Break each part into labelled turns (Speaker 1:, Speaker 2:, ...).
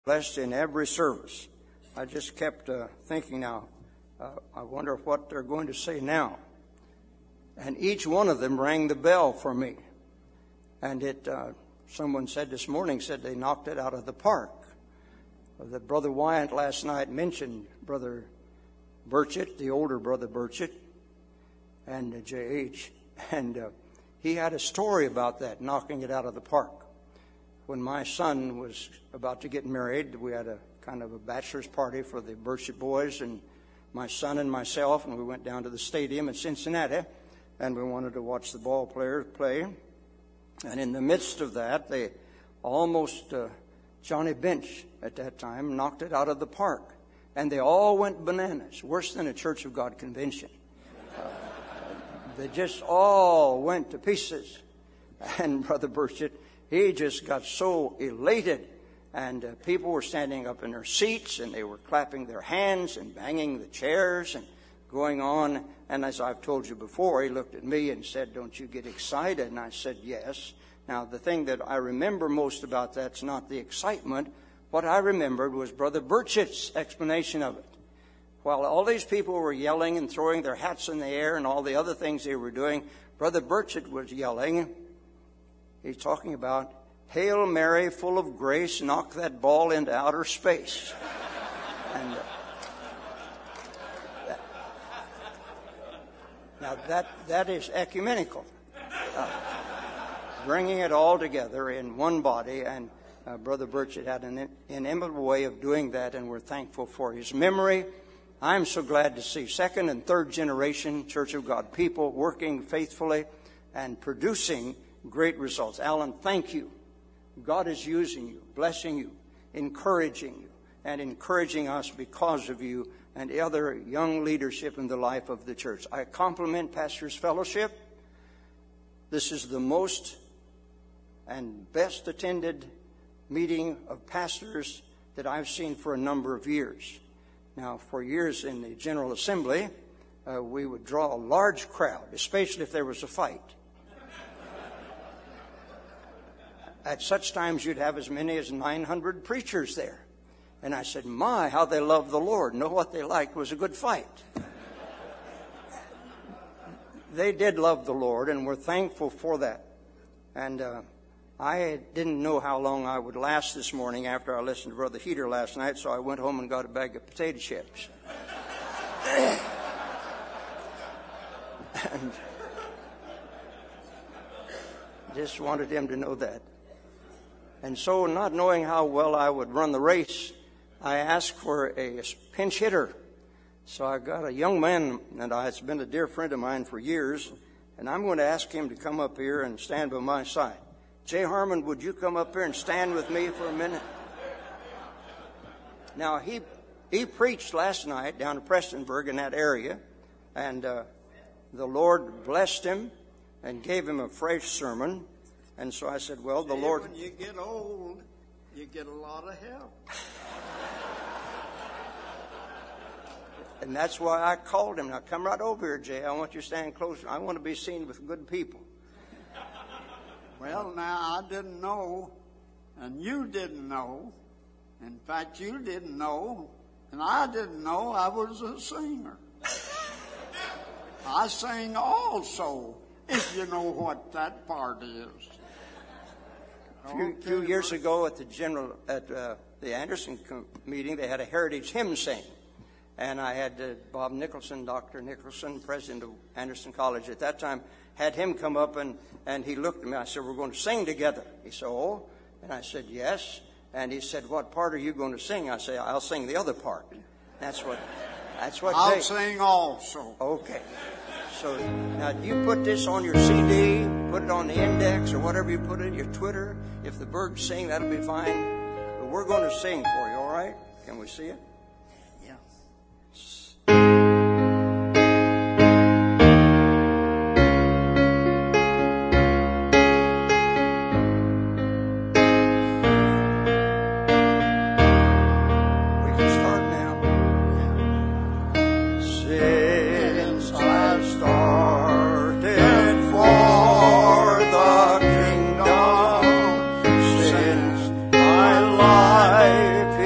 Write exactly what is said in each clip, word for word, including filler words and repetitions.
Speaker 1: blessed in every service. I just kept uh, thinking now, uh, I wonder what they're going to say now. And each one of them rang the bell for me. And it, uh, someone said this morning, said they knocked it out of the park. Uh, that Brother Wyatt last night mentioned Brother Burchett, the older Brother Burchett, and uh, J H. And uh, he had a story about that, knocking it out of the park. When my son was about to get married, we had a kind of a bachelor's party for the Burchett boys and my son and myself, and we went down to the stadium in Cincinnati, and we wanted to watch the ball players play. And in the midst of that, they almost, uh, Johnny Bench at that time, knocked it out of the park. And they all went bananas, worse than a Church of God convention. Uh, they just all went to pieces. And Brother Burchett, he just got so elated. And uh, people were standing up in their seats, and they were clapping their hands and banging the chairs and going on. And as I've told you before, he looked at me and said, "Don't you get excited?" And I said, "Yes." Now, the thing that I remember most about that's not the excitement. What I remembered was Brother Burchett's explanation of it. While all these people were yelling and throwing their hats in the air and all the other things they were doing, Brother Burchett was yelling. He's talking about, "Hail Mary, full of grace, knock that ball into outer space." And uh, that, now that that is ecumenical, uh, bringing it all together in one body. And uh, Brother Burchett had an inimitable way of doing that, and we're thankful for his memory. I'm so glad to see second and third generation Church of God people working faithfully and producing great results. Alan, thank you. God is using you, blessing you, encouraging you, and encouraging us because of you and the other young leadership in the life of the church. I compliment Pastors Fellowship. This is the most and best attended meeting of pastors that I've seen for a number of years. Now, for years in the General Assembly, uh, we would draw a large crowd, especially if there was a fight. At such times, you'd have as many as nine hundred preachers there. And I said, my, how they love the Lord. Know what they liked was a good fight. They did love the Lord, and we're thankful for that. And uh, I didn't know how long I would last this morning after I listened to Brother Heater last night, so I went home and got a bag of potato chips. And just wanted him to know that. And so, not knowing how well I would run the race, I asked for a pinch hitter. So I got a young man that I, it's been a dear friend of mine for years, and I'm going to ask him to come up here and stand by my side. Jay Harmon, would you come up here and stand with me for a minute? Now, he he preached last night down to Prestonburg in that area, and uh, the Lord blessed him and gave him a fresh sermon. And so I said, well, the
Speaker 2: See,
Speaker 1: Lord...
Speaker 2: when you get old, you get a lot of help.
Speaker 1: And that's why I called him. Now, come right over here, Jay. I want you to stand closer. I want to be seen with good people.
Speaker 2: Well, now, I didn't know, and you didn't know. In fact, you didn't know, and I didn't know I was a singer. I sing also, if you know what that part is.
Speaker 1: A few,
Speaker 2: Okay,
Speaker 1: few years
Speaker 2: Bruce.
Speaker 1: ago at the general at uh, the Anderson com- meeting, they had a heritage hymn sing, and I had uh, Bob Nicholson, Doctor Nicholson, president of Anderson College at that time, had him come up and and he looked at me. I said, "We're going to sing together." He said, "Oh," and I said, "Yes." And he said, "What part are you going to sing?" I said, "I'll sing the other part." That's what. That's what.
Speaker 2: I'll
Speaker 1: they,
Speaker 2: sing also.
Speaker 1: Okay. So now you put this on your C D, put it on the index or whatever you put it, your Twitter. If the birds sing, that'll be fine. But we're going to sing for you, all right? Can we see it?
Speaker 2: Yeah.
Speaker 1: We can start now. Since I started for the kingdom, since my life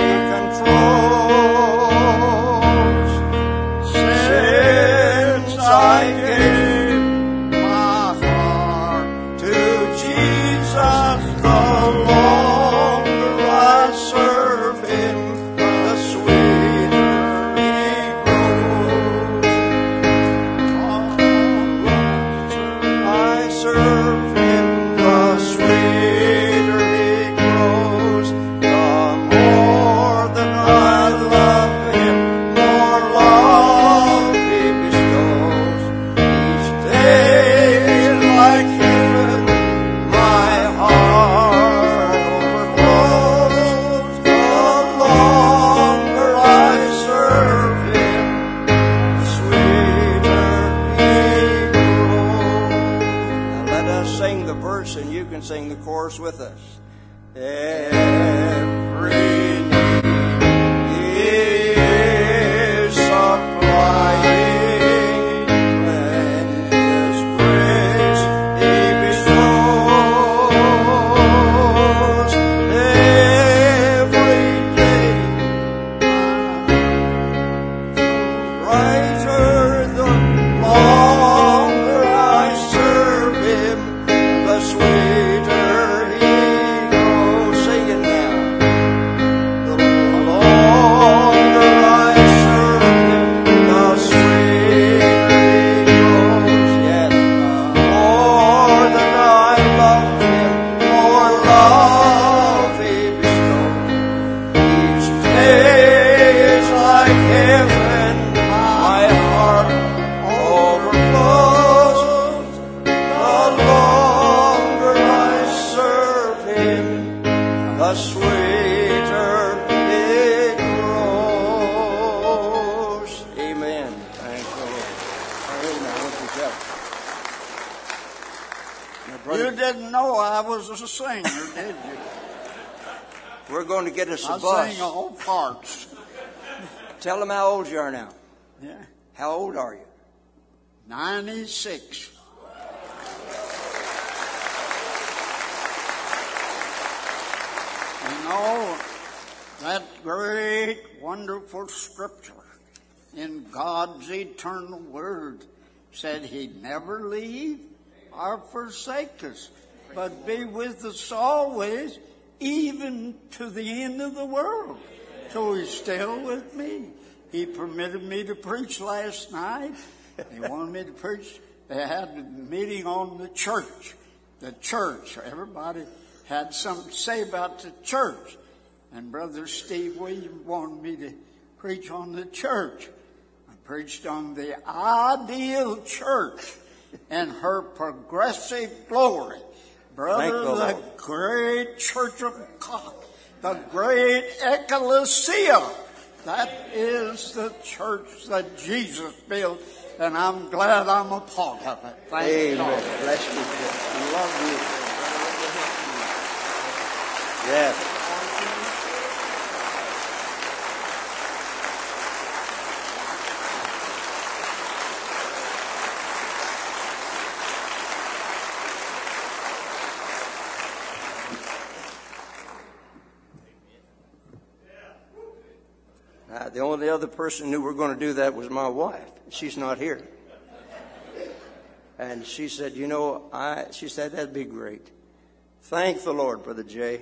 Speaker 2: I was a singer, did you?
Speaker 1: We're going to get us a
Speaker 2: I
Speaker 1: bus.
Speaker 2: sing all parts.
Speaker 1: Tell them how old you are now.
Speaker 2: Yeah.
Speaker 1: How old are you?
Speaker 2: ninety-six. You know, that great, wonderful scripture in God's eternal word said he'd never leave or forsake us, but be with us always, even to the end of the world. So he's still with me. He permitted me to preach last night. He wanted me to preach. They had a meeting on the church. The church. Everybody had something to say about the church. And Brother Steve Williams wanted me to preach on the church. I preached on the ideal church and her progressive glory. Brother, the, the great church of God, the great ecclesia, that is the church that Jesus built, and I'm glad I'm a part of it. Thank
Speaker 1: Amen.
Speaker 2: God.
Speaker 1: Bless you. I love you. Yes. Uh, the only other person who knew we were going to do that was my wife. She's not here. And she said, you know, I, she said, that'd be great. Thank the Lord, Brother Jay.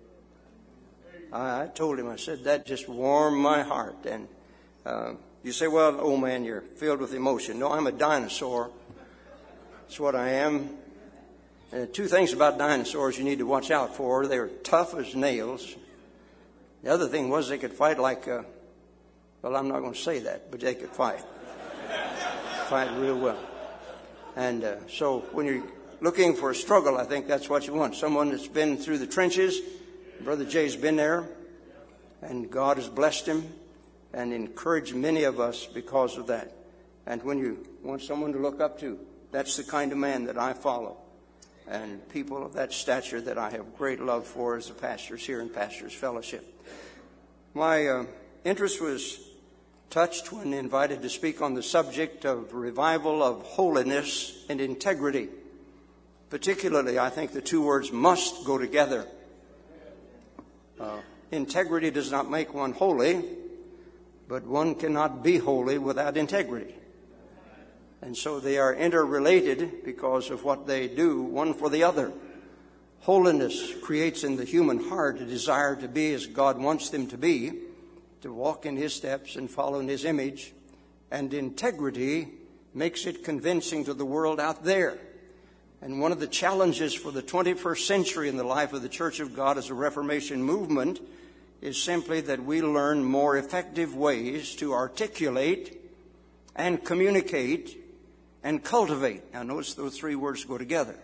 Speaker 1: I, I told him, I said, that just warmed my heart. And uh, you say, well, oh man, you're filled with emotion. No, I'm a dinosaur. That's what I am. And two things about dinosaurs you need to watch out for. They're tough as nails. The other thing was they could fight like, uh, well, I'm not going to say that, but they could fight. Fight real well. And uh, so when you're looking for a struggle, I think that's what you want. Someone that's been through the trenches. Brother Jay's been there, and God has blessed him and encouraged many of us because of that. And when you want someone to look up to, that's the kind of man that I follow. And people of that stature that I have great love for as the pastors here in Pastors Fellowship. My uh, interest was touched when invited to speak on the subject of revival of holiness and integrity. Particularly, I think the two words must go together. Uh, integrity does not make one holy, but one cannot be holy without integrity. And so they are interrelated because of what they do, one for the other. Holiness creates in the human heart a desire to be as God wants them to be, to walk in His steps and follow in His image. And integrity makes it convincing to the world out there. And one of the challenges for the twenty-first century in the life of the Church of God as a Reformation movement is simply that we learn more effective ways to articulate and communicate and cultivate. Now notice those three words go together.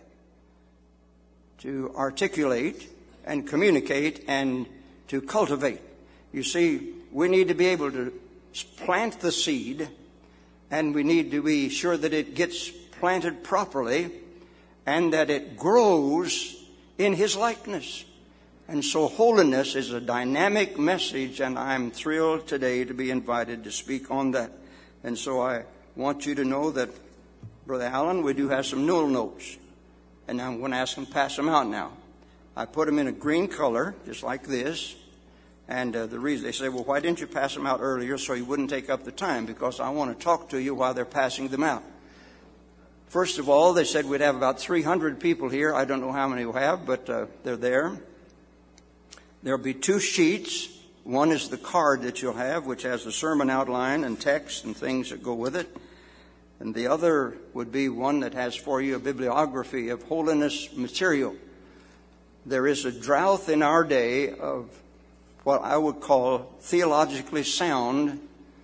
Speaker 1: To articulate and communicate and to cultivate. You see, we need to be able to plant the seed, and we need to be sure that it gets planted properly and that it grows in His likeness. And so holiness is a dynamic message, and I'm thrilled today to be invited to speak on that. And so I want you to know that, Brother Allen, we do have some newel notes. And I'm going to ask him to pass them out now. I put them in a green color, just like this. And uh, the reason, they say, well, why didn't you pass them out earlier so you wouldn't take up the time? Because I want to talk to you while they're passing them out. First of all, they said we'd have about three hundred people here. I don't know how many we have, but uh, they're there. There'll be two sheets. One is the card that you'll have, which has the sermon outline and text and things that go with it. And the other would be one that has for you a bibliography of holiness material. There is a drought in our day of what I would call theologically sound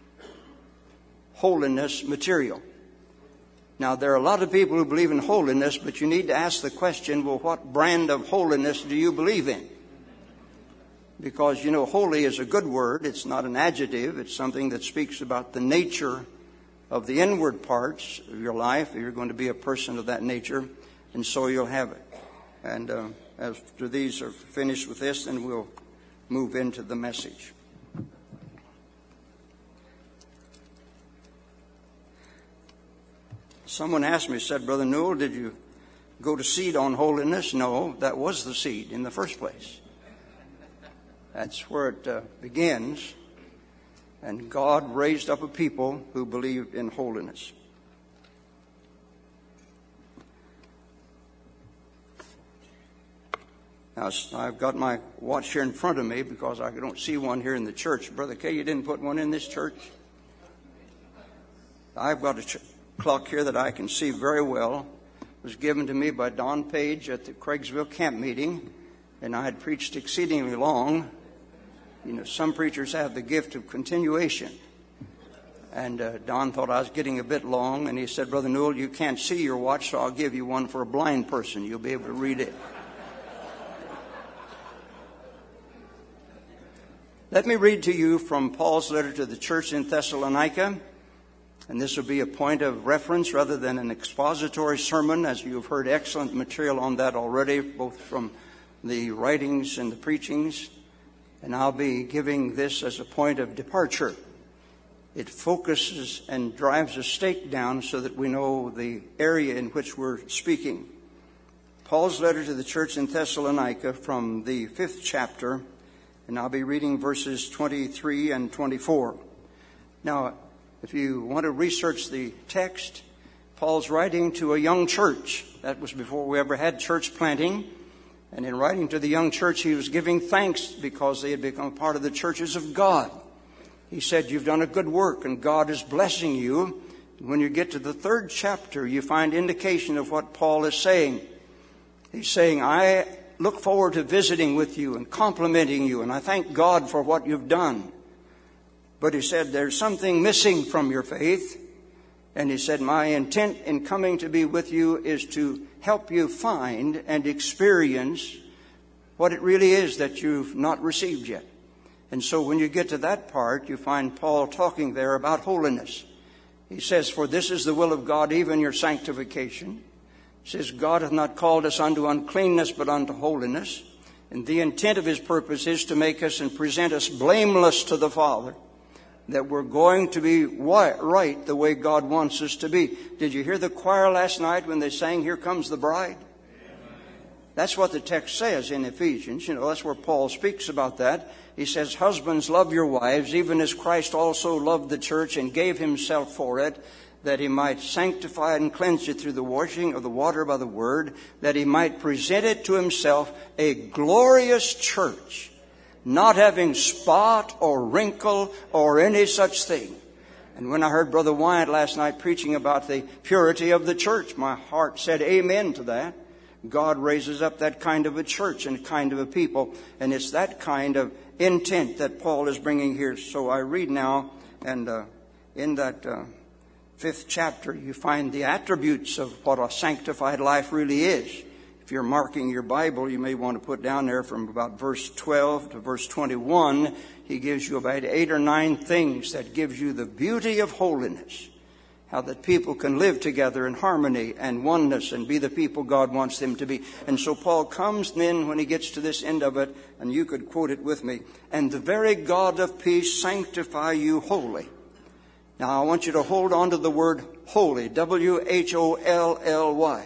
Speaker 1: holiness material. Now, there are a lot of people who believe in holiness, but you need to ask the question, well, what brand of holiness do you believe in? Because, you know, holy is a good word. It's not an adjective. It's something that speaks about the nature of the inward parts of your life. You're going to be a person of that nature, and so you'll have it. And uh, after these are finished with this, then we'll move into the message. Someone asked me, said, Brother Newell, did you go to seed on holiness? No, that was the seed in the first place. That's where it uh, begins. And God raised up a people who believed in holiness. Now, I've got my watch here in front of me because I don't see one here in the church. Brother Kay, you didn't put one in this church? I've got a ch- clock here that I can see very well. It was given to me by Don Page at the Craigsville camp meeting, and I had preached exceedingly long. You know, some preachers have the gift of continuation. And uh, Don thought I was getting a bit long, and he said, Brother Newell, you can't see your watch, so I'll give you one for a blind person. You'll be able to read it. Let me read to you from Paul's letter to the church in Thessalonica. And this will be a point of reference rather than an expository sermon, as you've heard excellent material on that already, both from the writings and the preachings. And I'll be giving this as a point of departure. It focuses and drives a stake down so that we know the area in which we're speaking. Paul's letter to the church in Thessalonica from the fifth chapter, and I'll be reading verses twenty-three and twenty-four. Now, if you want to research the text, Paul's writing to a young church. That was before we ever had church planting. And in writing to the young church, he was giving thanks because they had become part of the churches of God. He said, you've done a good work and God is blessing you. When you get to the third chapter, you find indication of what Paul is saying. He's saying, I look forward to visiting with you and complimenting you, and I thank God for what you've done. But he said, there's something missing from your faith. And he said, my intent in coming to be with you is to help you find and experience what it really is that you've not received yet. And so when you get to that part, you find Paul talking there about holiness. He says, for this is the will of God, even your sanctification. He says, God hath not called us unto uncleanness, but unto holiness. And the intent of his purpose is to make us and present us blameless to the Father, that we're going to be right the way God wants us to be. Did you hear the choir last night when they sang, Here Comes the Bride? That's what the text says in Ephesians. You know, that's where Paul speaks about that. He says, husbands, love your wives, even as Christ also loved the church and gave himself for it, that he might sanctify and cleanse it through the washing of the water by the word, that he might present it to himself a glorious church, not having spot or wrinkle or any such thing. And when I heard Brother Wyatt last night preaching about the purity of the church, my heart said amen to that. God raises up that kind of a church and kind of a people. And it's that kind of intent that Paul is bringing here. So I read now, and uh, in that uh, fifth chapter, you find the attributes of what a sanctified life really is. If you're marking your Bible, you may want to put down there from about verse twelve to verse twenty-one. He gives you about eight or nine things that gives you the beauty of holiness. How that people can live together in harmony and oneness and be the people God wants them to be. And so Paul comes then when he gets to this end of it, and you could quote it with me. And the very God of peace sanctify you wholly. Now I want you to hold on to the word holy. W H O L L Y.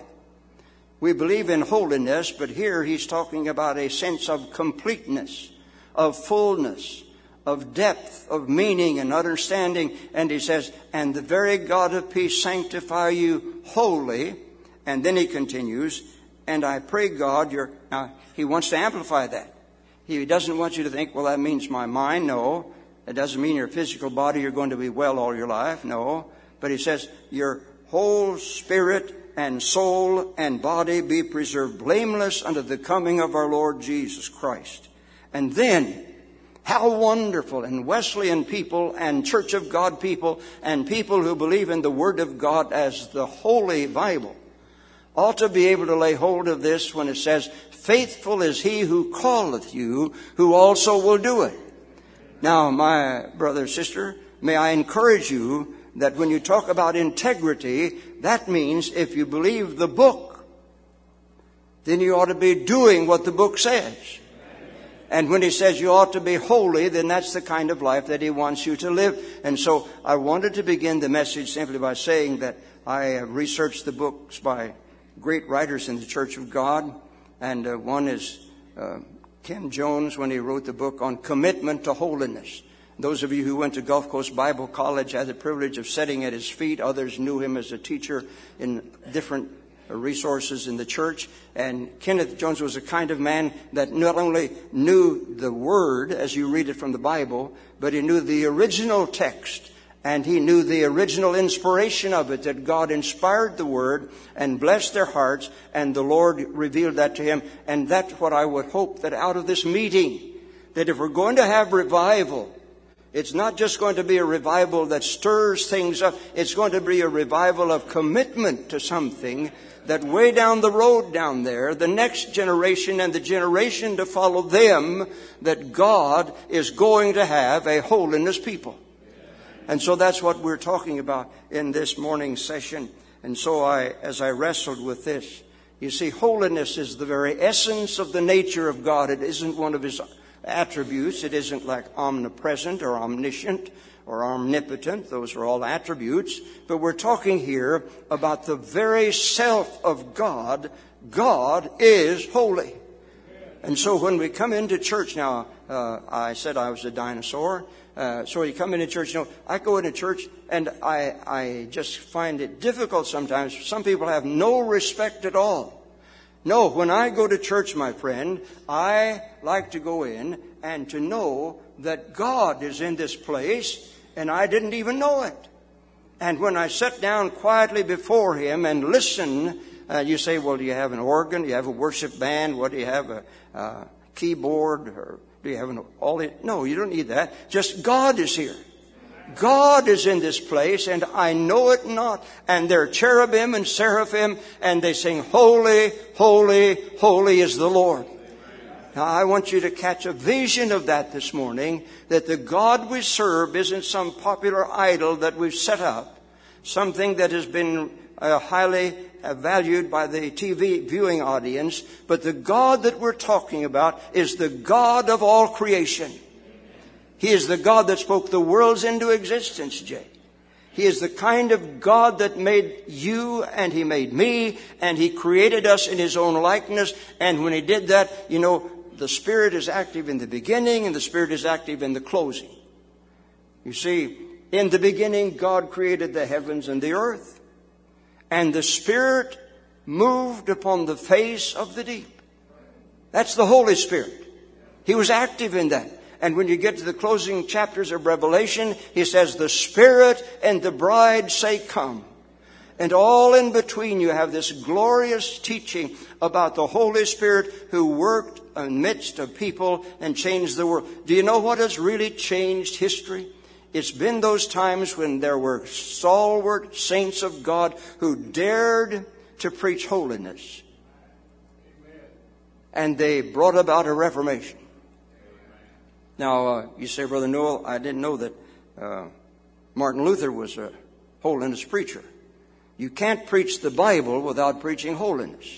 Speaker 1: We believe in holiness, but here he's talking about a sense of completeness, of fullness, of depth, of meaning and understanding. And he says, and the very God of peace sanctify you wholly. And then he continues, and I pray God, you're, now he wants to amplify that. He doesn't want you to think, well, that means my mind. No, it doesn't mean your physical body, you're going to be well all your life. No, but he says your whole spirit and soul and body be preserved blameless unto the coming of our Lord Jesus Christ. And then, how wonderful, and Wesleyan people and Church of God people and people who believe in the Word of God as the Holy Bible ought to be able to lay hold of this when it says, faithful is he who calleth you, who also will do it. Now, my brother, sister, may I encourage you that when you talk about integrity, that means if you believe the book, then you ought to be doing what the book says. And when he says you ought to be holy, then that's the kind of life that he wants you to live. And so I wanted to begin the message simply by saying that I have researched the books by great writers in the Church of God. And uh, one is uh, Ken Jones, when he wrote the book on commitment to holiness. Those of you who went to Gulf Coast Bible College had the privilege of sitting at his feet. Others knew him as a teacher in different resources in the church. And Kenneth Jones was a kind of man that not only knew the Word as you read it from the Bible, but he knew the original text. And he knew the original inspiration of it, that God inspired the Word and blessed their hearts, and the Lord revealed that to him. And that's what I would hope, that out of this meeting, that if we're going to have revival, it's not just going to be a revival that stirs things up. It's going to be a revival of commitment to something that way down the road down there, the next generation and the generation to follow them, that God is going to have a holiness people. And so that's what we're talking about in this morning's session. And so I, as I wrestled with this, you see, holiness is the very essence of the nature of God. It isn't one of his attributes. It isn't like omnipresent or omniscient or omnipotent. Those are all attributes. But we're talking here about the very self of God. God is holy. And so when we come into church now, uh, I said I was a dinosaur. Uh, so you come into church, you know, I go into church and I, I just find it difficult sometimes. Some people have no respect at all. No, when I go to church, my friend, I like to go in and to know that God is in this place and I didn't even know it. And when I sit down quietly before him and listen, uh, you say, well, do you have an organ? Do you have a worship band? What do you have, a uh, keyboard? Or do you have an all? No, you don't need that. Just God is here. God is in this place, and I know it not. And there are cherubim and seraphim, and they sing, holy, holy, holy is the Lord. Now, I want you to catch a vision of that this morning, that the God we serve isn't some popular idol that we've set up, something that has been uh, highly uh, valued by the T V viewing audience, but the God that we're talking about is the God of all creation. He is the God that spoke the worlds into existence, Jay. He is the kind of God that made you and he made me, and he created us in his own likeness. And when he did that, you know, the Spirit is active in the beginning and the Spirit is active in the closing. You see, in the beginning, God created the heavens and the earth, and the Spirit moved upon the face of the deep. That's the Holy Spirit. He was active in that. And when you get to the closing chapters of Revelation, he says, the Spirit and the bride say, come. And all in between you have this glorious teaching about the Holy Spirit who worked amidst of people and changed the world. Do you know what has really changed history? It's been those times when there were stalwart saints of God who dared to preach holiness. And they brought about a reformation. Now, uh, you say, Brother Noel, I didn't know that uh, Martin Luther was a holiness preacher. You can't preach the Bible without preaching holiness.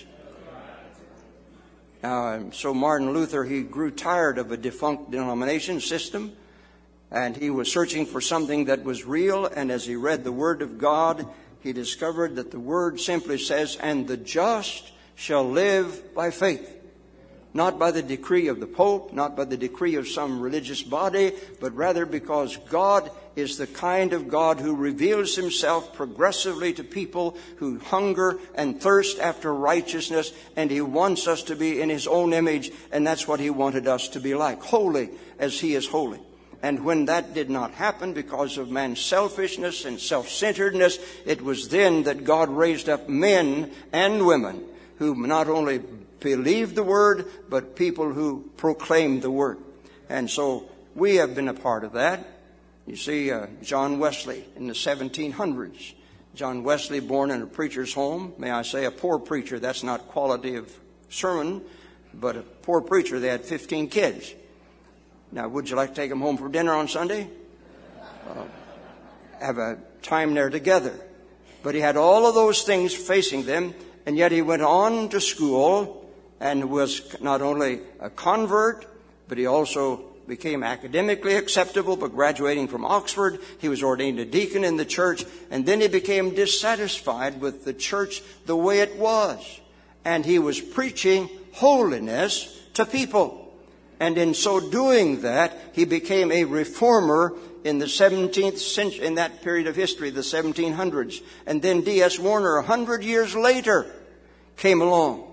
Speaker 1: Uh, so Martin Luther, he grew tired of a defunct denomination system, and he was searching for something that was real. And as he read the Word of God, he discovered that the Word simply says, and the just shall live by faith. Not by the decree of the Pope, not by the decree of some religious body, but rather because God is the kind of God who reveals himself progressively to people who hunger and thirst after righteousness, and he wants us to be in his own image, and that's what he wanted us to be like, holy as he is holy. And when that did not happen because of man's selfishness and self-centeredness, it was then that God raised up men and women who not only believed the Word, but people who proclaimed the Word. And so we have been a part of that. You see, uh, John Wesley in the seventeen hundreds. John Wesley, born in a preacher's home. May I say, a poor preacher. That's not quality of sermon, but a poor preacher. They had fifteen kids. Now, would you like to take them home for dinner on Sunday? Uh, have a time there together. But he had all of those things facing them, and yet he went on to school and was not only a convert, but he also became academically acceptable by graduating from Oxford. He was ordained a deacon in the church, and then he became dissatisfied with the church the way it was. And he was preaching holiness to people. And in so doing that, he became a reformer in the seventeenth century, in that period of history, the seventeen hundreds. And then D S Warner, a hundred years later, came along,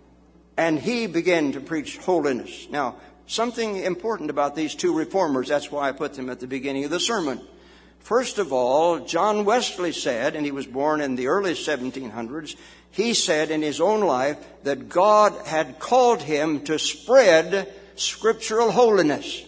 Speaker 1: and he began to preach holiness. Now, something important about these two reformers, that's why I put them at the beginning of the sermon. First of all, John Wesley said, and he was born in the early seventeen hundreds, he said in his own life that God had called him to spread scriptural holiness.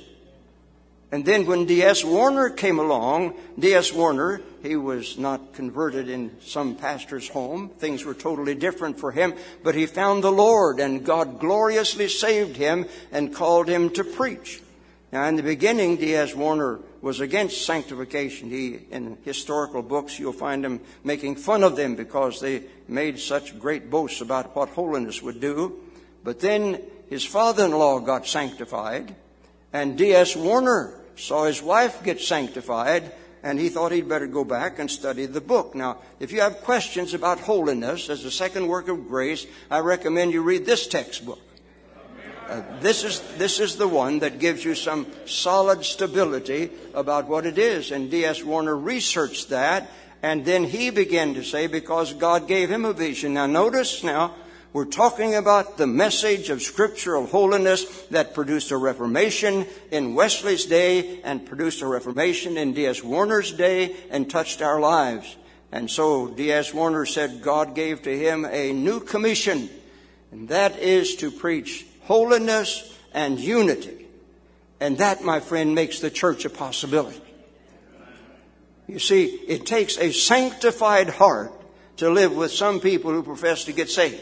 Speaker 1: And then when D S Warner came along, D S Warner, he was not converted in some pastor's home. Things were totally different for him. But he found the Lord, and God gloriously saved him and called him to preach. Now, in the beginning, D S Warner was against sanctification. He, in historical books, you'll find him making fun of them because they made such great boasts about what holiness would do. But then his father-in-law got sanctified, and D S Warner saw his wife get sanctified, and he thought he'd better go back and study the book. Now, if you have questions about holiness as a second work of grace, I recommend you read this textbook. Uh, this is this is the one that gives you some solid stability about what it is. And D S Warner researched that, and then he began to say, because God gave him a vision. Now, notice now, we're talking about the message of scriptural holiness that produced a reformation in Wesley's day and produced a reformation in D S Warner's day and touched our lives. And so D S Warner said God gave to him a new commission, and that is to preach holiness and unity. And that, my friend, makes the church a possibility. You see, it takes a sanctified heart to live with some people who profess to get saved.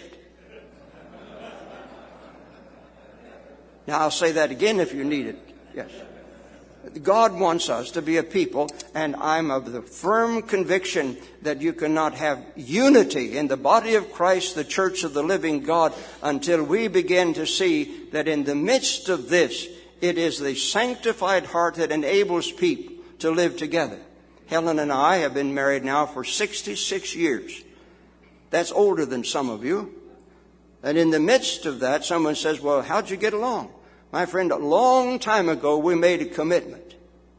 Speaker 1: Now, I'll say that again if you need it. Yes. God wants us to be a people, and I'm of the firm conviction that you cannot have unity in the body of Christ, the church of the living God, until we begin to see that in the midst of this, it is the sanctified heart that enables people to live together. Helen and I have been married now for sixty-six years. That's older than some of you. And in the midst of that, someone says, well, how'd you get along? My friend, a long time ago, we made a commitment.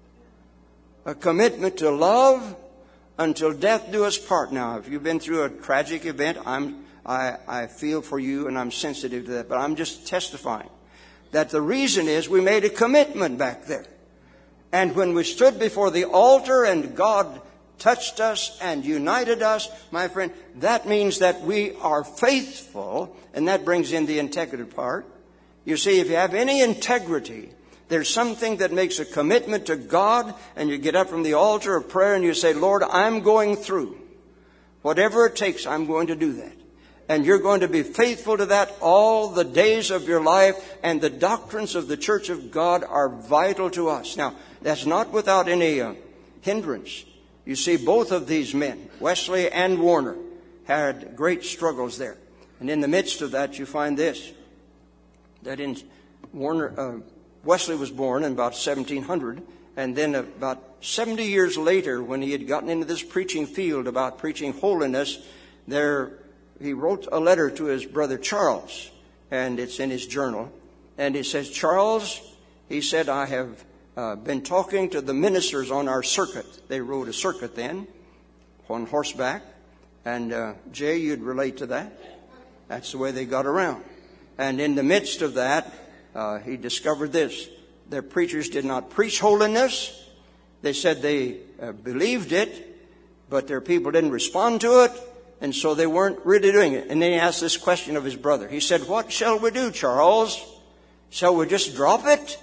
Speaker 1: A commitment to love until death do us part. Now, if you've been through a tragic event, I'm, I, I feel for you and I'm sensitive to that. But I'm just testifying that the reason is we made a commitment back there. And when we stood before the altar and God touched us and united us, my friend, that means that we are faithful, and that brings in the integrity part. You see, if you have any integrity, there's something that makes a commitment to God, and you get up from the altar of prayer and you say, Lord, I'm going through. Whatever it takes, I'm going to do that. And you're going to be faithful to that all the days of your life, and the doctrines of the Church of God are vital to us. Now, that's not without any uh, hindrance. You see, both of these men, Wesley and Warner, had great struggles there. And in the midst of that, you find this, that in Warner, uh, Wesley was born in about seventeen hundred, and then about seventy years later, when he had gotten into this preaching field about preaching holiness, there he wrote a letter to his brother Charles, and it's in his journal. And he says, Charles, he said, I have uh, been talking to the ministers on our circuit. They rode a circuit then, on horseback. And uh, Jay, you'd relate to that. That's the way they got around. And in the midst of that, uh, he discovered this. Their preachers did not preach holiness. They said they uh, believed it, but their people didn't respond to it, and so they weren't really doing it. And then he asked this question of his brother. He said, what shall we do, Charles? Shall we just drop it?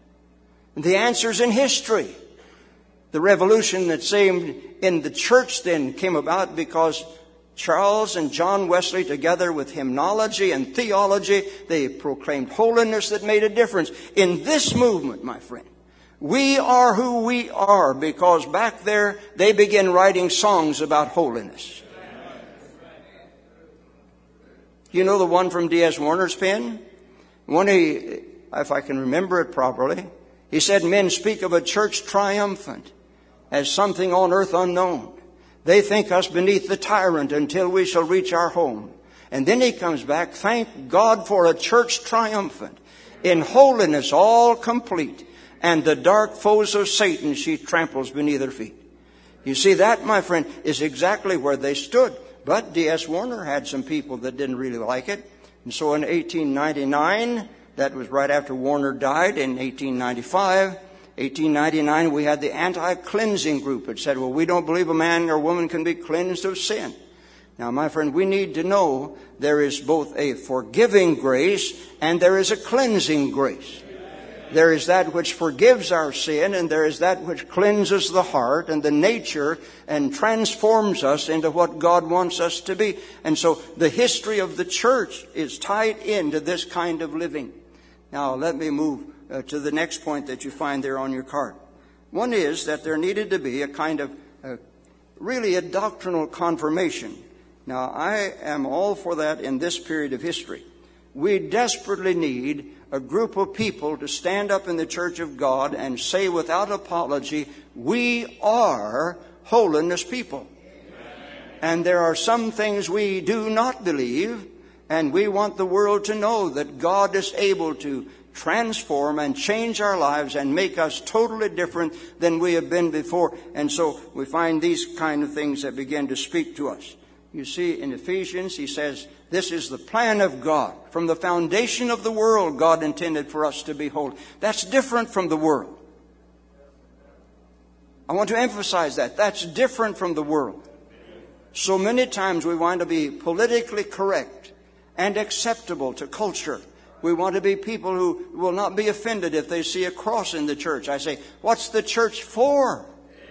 Speaker 1: And the answer's in history. The revolution that seemed in the church then came about because Charles and John Wesley, together with hymnology and theology, they proclaimed holiness that made a difference. In this movement, my friend, we are who we are because back there they began writing songs about holiness. You know the one from D S Warner's pen? When he, if I can remember it properly, he said, men speak of a church triumphant as something on earth unknown. They think us beneath the tyrant until we shall reach our home. And then he comes back, thank God for a church triumphant, in holiness all complete, and the dark foes of Satan she tramples beneath her feet. You see, that, my friend, is exactly where they stood. But D S Warner had some people that didn't really like it. And so in eighteen ninety-nine, that was right after Warner died, in eighteen ninety-five, eighteen ninety-nine, we had the anti-cleansing group that said, well, we don't believe a man or woman can be cleansed of sin. Now, my friend, we need to know there is both a forgiving grace and there is a cleansing grace. There is that which forgives our sin, and there is that which cleanses the heart and the nature and transforms us into what God wants us to be. And so the history of the church is tied into this kind of living. Now, let me move uh, to the next point that you find there on your card. One is that there needed to be a kind of, uh, really a doctrinal confirmation. Now, I am all for that in this period of history. We desperately need a group of people to stand up in the church of God and say without apology, we are holiness people. And there are some things we do not believe, and we want the world to know that God is able to transform and change our lives and make us totally different than we have been before. And so we find these kind of things that begin to speak to us. You see, in Ephesians, he says, this is the plan of God. From the foundation of the world, God intended for us to be holy. That's different from the world. I want to emphasize that. That's different from the world. So many times we want to be politically correct and acceptable to culture. We want to be people who will not be offended if they see a cross in the church. I say, what's the church for?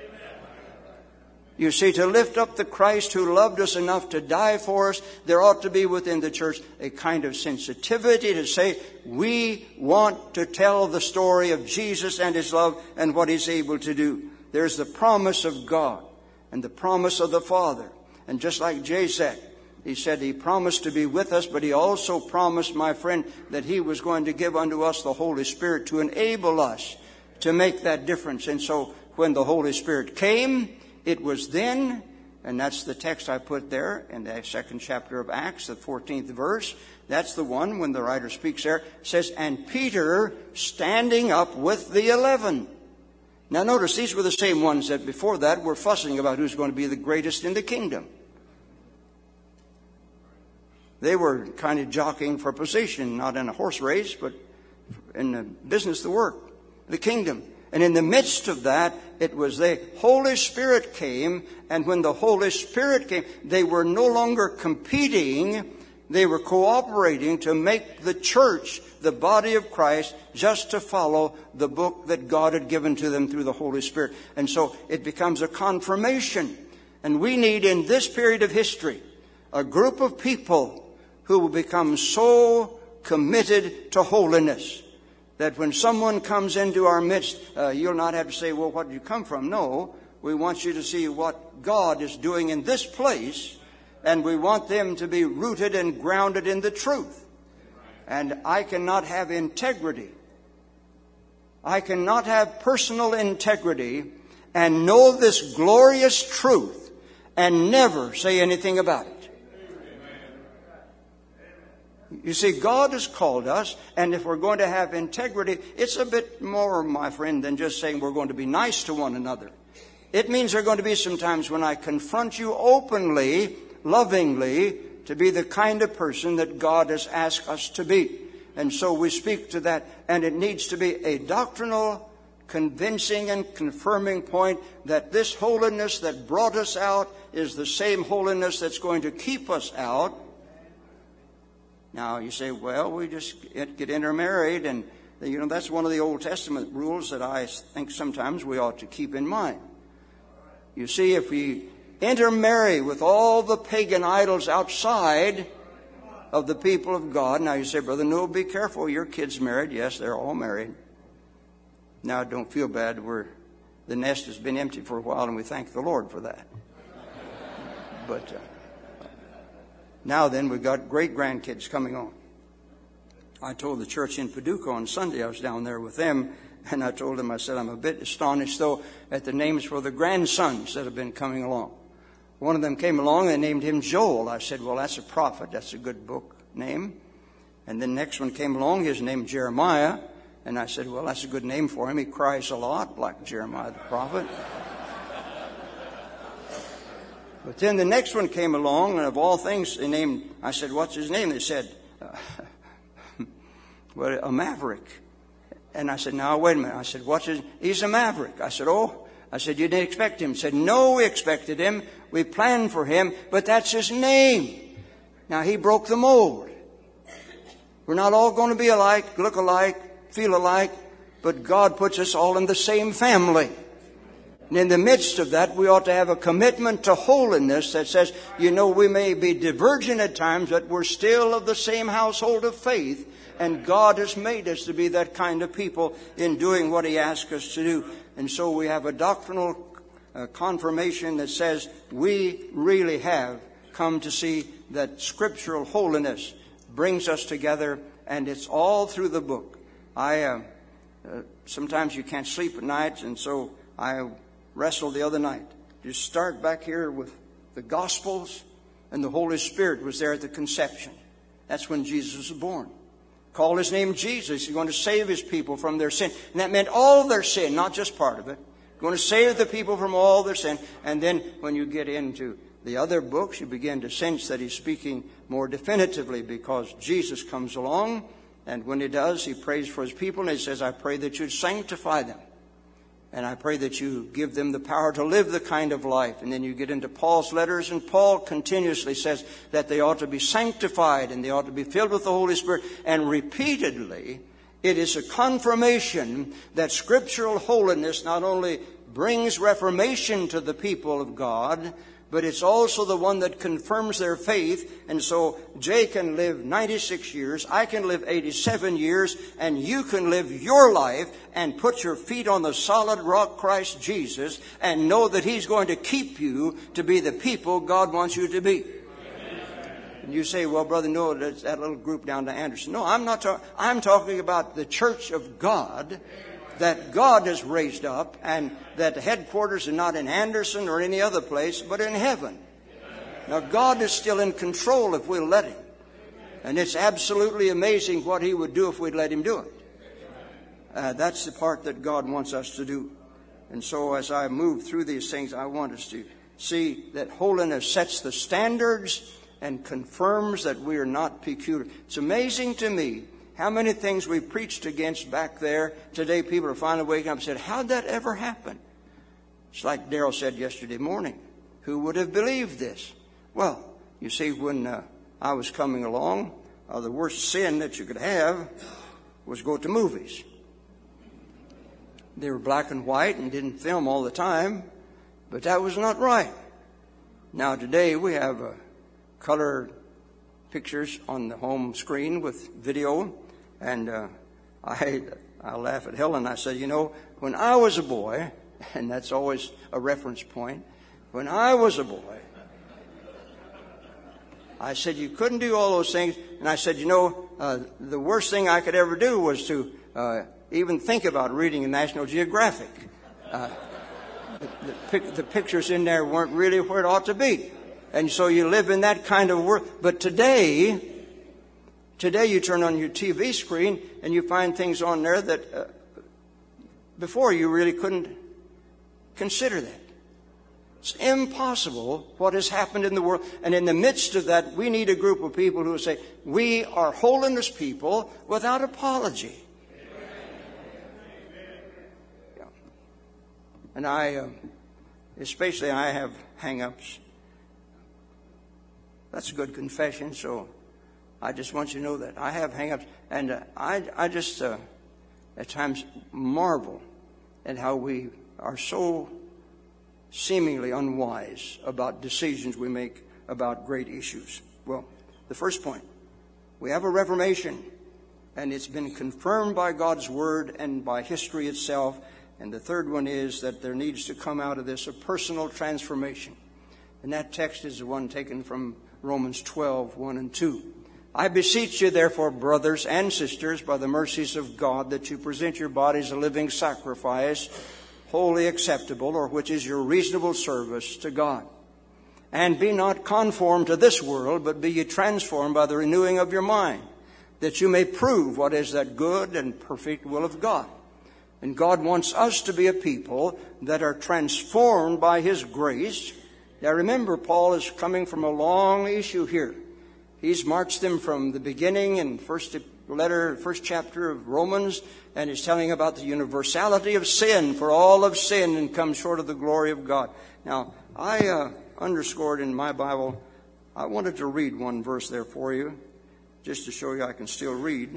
Speaker 1: You see, to lift up the Christ who loved us enough to die for us, there ought to be within the church a kind of sensitivity to say, we want to tell the story of Jesus and His love and what He's able to do. There's the promise of God and the promise of the Father. And just like Japheth, he said he promised to be with us, but he also promised, my friend, that he was going to give unto us the Holy Spirit to enable us to make that difference. And so when the Holy Spirit came, it was then, and that's the text I put there in the second chapter of Acts, the fourteenth verse. That's the one when the writer speaks there. It says, and Peter standing up with the eleven. Now notice, these were the same ones that before that were fussing about who's going to be the greatest in the kingdom. They were kind of jockeying for position, not in a horse race, but in the business, the work, the kingdom. And in the midst of that, it was the Holy Spirit came, and when the Holy Spirit came, they were no longer competing, they were cooperating to make the church, the body of Christ, just to follow the book that God had given to them through the Holy Spirit. And so it becomes a confirmation. And we need in this period of history a group of people who will become so committed to holiness that when someone comes into our midst, uh, you'll not have to say, well, what did you come from? No, we want you to see what God is doing in this place, and we want them to be rooted and grounded in the truth. And I cannot have integrity. I cannot have personal integrity and know this glorious truth and never say anything about it. You see, God has called us, and if we're going to have integrity, it's a bit more, my friend, than just saying we're going to be nice to one another. It means there are going to be some times when I confront you openly, lovingly, to be the kind of person that God has asked us to be. And so we speak to that, and it needs to be a doctrinal, convincing and confirming point that this holiness that brought us out is the same holiness that's going to keep us out. Now, you say, well, we just get intermarried, and, you know, that's one of the Old Testament rules that I think sometimes we ought to keep in mind. You see, if we intermarry with all the pagan idols outside of the people of God, now you say, Brother Newell, be careful, your kid's married. Yes, they're all married. Now, don't feel bad. We're, the nest has been empty for a while, and we thank the Lord for that. But... Uh, Now then, we've got great-grandkids coming on. I told the church in Paducah on Sunday, I was down there with them, and I told them, I said, I'm a bit astonished, though, at the names for the grandsons that have been coming along. One of them came along, and they named him Joel. I said, well, that's a prophet. That's a good book name. And then the next one came along, his name Jeremiah. And I said, well, that's a good name for him. He cries a lot, like Jeremiah the prophet. But then the next one came along, and of all things, they named, I said, what's his name? They said, uh, well, a maverick. And I said, now, wait a minute. I said, what's his, he's a maverick. I said, oh, I said, you didn't expect him. He said, no, we expected him. We planned for him, but that's his name. Now, he broke the mold. We're not all going to be alike, look alike, feel alike, but God puts us all in the same family. And in the midst of that, we ought to have a commitment to holiness that says, you know, we may be divergent at times, but we're still of the same household of faith. And God has made us to be that kind of people in doing what He asks us to do. And so we have a doctrinal uh, confirmation that says we really have come to see that scriptural holiness brings us together, and it's all through the book. I uh, uh, sometimes you can't sleep at night, and so I wrestled the other night. Just start back here with the Gospels, and the Holy Spirit was there at the conception. That's when Jesus was born. Call His name Jesus. He's going to save His people from their sin. And that meant all their sin, not just part of it. Going to save the people from all their sin. And then when you get into the other books, you begin to sense that He's speaking more definitively, because Jesus comes along, and when He does, He prays for His people, and He says, I pray that you'd sanctify them. And I pray that you give them the power to live the kind of life. And then you get into Paul's letters, and Paul continuously says that they ought to be sanctified and they ought to be filled with the Holy Spirit. And repeatedly, it is a confirmation that scriptural holiness not only brings reformation to the people of God, but it's also the one that confirms their faith. And so Jay can live ninety-six years, I can live eighty-seven years, and you can live your life and put your feet on the solid rock, Christ Jesus, and know that He's going to keep you to be the people God wants you to be. And you say, well, Brother Noah, that's that little group down to Anderson. No, I'm not talking. I'm talking about the church of God that God has raised up, and that the headquarters are not in Anderson or any other place, but in heaven. Now, God is still in control if we'll let Him. And it's absolutely amazing what He would do if we'd let Him do it. Uh, that's the part that God wants us to do. And so as I move through these things, I want us to see that holiness sets the standards and confirms that we are not peculiar. It's amazing to me how many things we preached against back there. Today people are finally waking up and said, how'd that ever happen? It's like Darrell said yesterday morning. Who would have believed this? Well, you see, when uh, I was coming along, uh, the worst sin that you could have was go to movies. They were black and white and didn't film all the time, but that was not right. Now today we have uh, color pictures on the home screen with video. And uh, I I laugh at Helen. I said, you know, when I was a boy, and that's always a reference point, when I was a boy, I said you couldn't do all those things. And I said, you know, uh, the worst thing I could ever do was to uh, even think about reading a National Geographic. Uh, the, the, pic- the pictures in there weren't really where it ought to be. And so you live in that kind of world. But today... Today you turn on your T V screen and you find things on there that uh, before you really couldn't consider that. It's impossible what has happened in the world. And in the midst of that, we need a group of people who say, we are holiness people without apology. Yeah. And I, uh, especially I have hang-ups. That's a good confession, so I just want you to know that I have hang-ups, and uh, I, I just uh, at times marvel at how we are so seemingly unwise about decisions we make about great issues. Well, the first point, we have a reformation, and it's been confirmed by God's Word and by history itself. And the third one is that there needs to come out of this a personal transformation. And that text is the one taken from Romans twelve, one and two. I beseech you, therefore, brothers and sisters, by the mercies of God, that you present your bodies a living sacrifice, wholly acceptable, or which is your reasonable service to God. And be not conformed to this world, but be ye transformed by the renewing of your mind, that you may prove what is that good and perfect will of God. And God wants us to be a people that are transformed by His grace. Now remember, Paul is coming from a long issue here. He's marched them from the beginning in first letter, first chapter of Romans, and he's telling about the universality of sin, for all have sinned and come short of the glory of God. Now, I uh, underscored in my Bible, I wanted to read one verse there for you, just to show you I can still read.